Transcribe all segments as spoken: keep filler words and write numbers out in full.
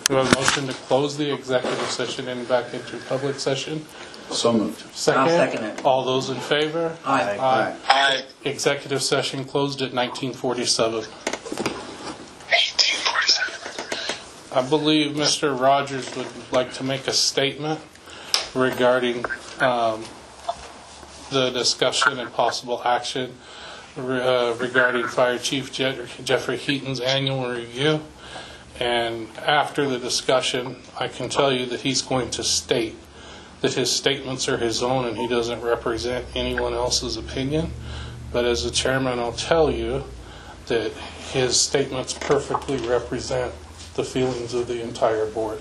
We have a motion to close the executive session and back into public session. So moved. Second. I'll second it. All those in favor? Aye. Aye. Aye. Executive session closed at nineteen forty-seven. eighteen forty-seven. I believe Mister Rogers would like to make a statement regarding um, the discussion and possible action uh, regarding Fire Chief Je- Jeffrey Heaton's annual review. And after the discussion, I can tell you that he's going to state that his statements are his own and he doesn't represent anyone else's opinion. But as the chairman, I'll tell you that his statements perfectly represent the feelings of the entire board.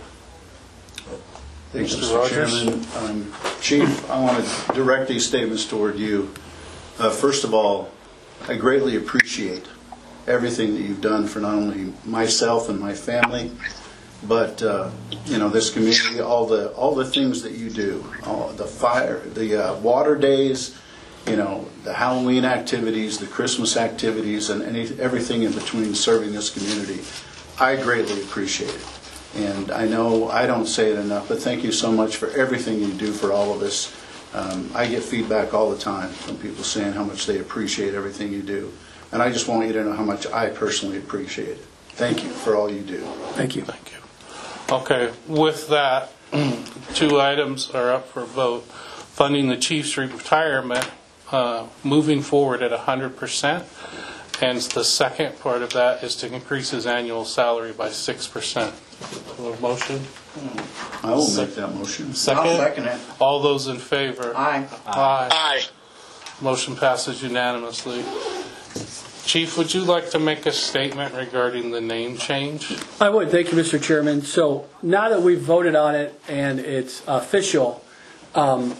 Thanks, Mister Mister Rogers? Chairman. Um, Chief, I want to direct these statements toward you. Uh, first of all, I greatly appreciate everything that you've done for not only myself and my family, but uh, you know, this community, all the all the things that you do, all the fire, the uh, water days, you know, the Halloween activities, the Christmas activities, and any, everything in between serving this community. I greatly appreciate it. And I know I don't say it enough, but thank you so much for everything you do for all of us. Um, I get feedback all the time from people saying how much they appreciate everything you do. And I just want you to know how much I personally appreciate it. Thank you for all you do. Thank you. Thank you. Okay, with that, two items are up for vote. Funding the chief's retirement, uh, moving forward at one hundred percent. And the second part of that is to increase his annual salary by six percent. A motion? I will make that motion. Second? I'll second it. All those in favor? Aye. Aye. Aye. Motion passes unanimously. Chief, would you like to make a statement regarding the name change? I would. Thank you, Mister Chairman. So now that we've voted on it and it's official, um,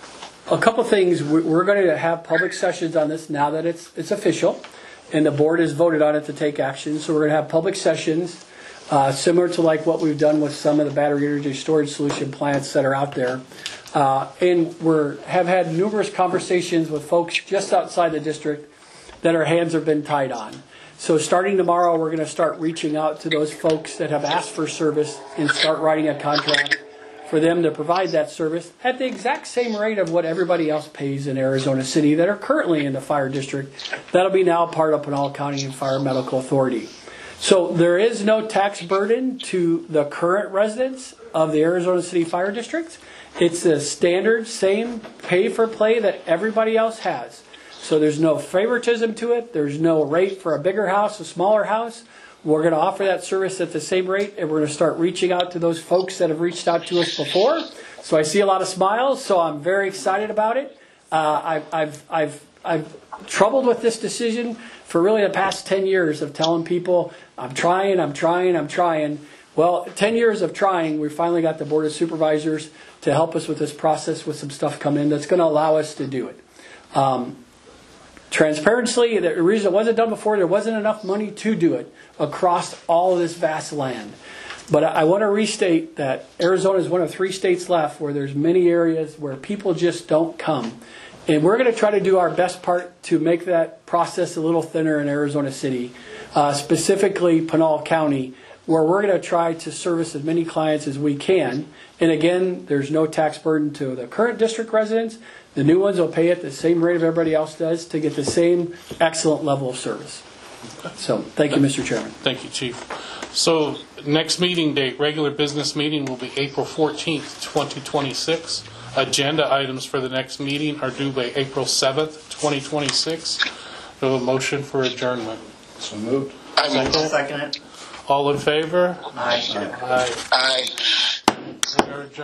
a couple things. We're going to have public sessions on this now that it's it's official, and the board has voted on it to take action. So we're going to have public sessions uh, similar to like what we've done with some of the battery energy storage solution plants that are out there. Uh, and we have had numerous conversations with folks just outside the district that our hands have been tied on. So starting tomorrow, we're going to start reaching out to those folks that have asked for service and start writing a contract for them to provide that service at the exact same rate of what everybody else pays in Arizona City that are currently in the fire district. That'll be now part of Pinal County and Fire Medical Authority. So there is no tax burden to the current residents of the Arizona City Fire District. It's the standard same pay for play that everybody else has. So there's no favoritism to it. There's no rate for a bigger house, a smaller house. We're going to offer that service at the same rate, and we're going to start reaching out to those folks that have reached out to us before. So I see a lot of smiles, so I'm very excited about it. Uh, I've, I've, I've, I've troubled with this decision for really the past ten years of telling people, I'm trying, I'm trying, I'm trying. Well, ten years of trying, we finally got the Board of Supervisors to help us with this process with some stuff come in that's going to allow us to do it. Um, Transparency, the reason it wasn't done before, there wasn't enough money to do it across all of this vast land. But I want to restate that Arizona is one of three states left where there's many areas where people just don't come. And we're going to try to do our best part to make that process a little thinner in Arizona City, uh, specifically Pinal County, where we're going to try to service as many clients as we can. And again, there's no tax burden to the current district residents. The new ones will pay at the same rate of everybody else does to get the same excellent level of service. So, thank you, Mister Chairman. Thank you, Chief. So, next meeting date, regular business meeting will be April fourteenth, twenty twenty-six. Agenda items for the next meeting are due by April seventh, twenty twenty-six. We have a motion for adjournment. So moved. Second? I'll second it. All in favor? Aye. Aye. Aye. We are adjourned.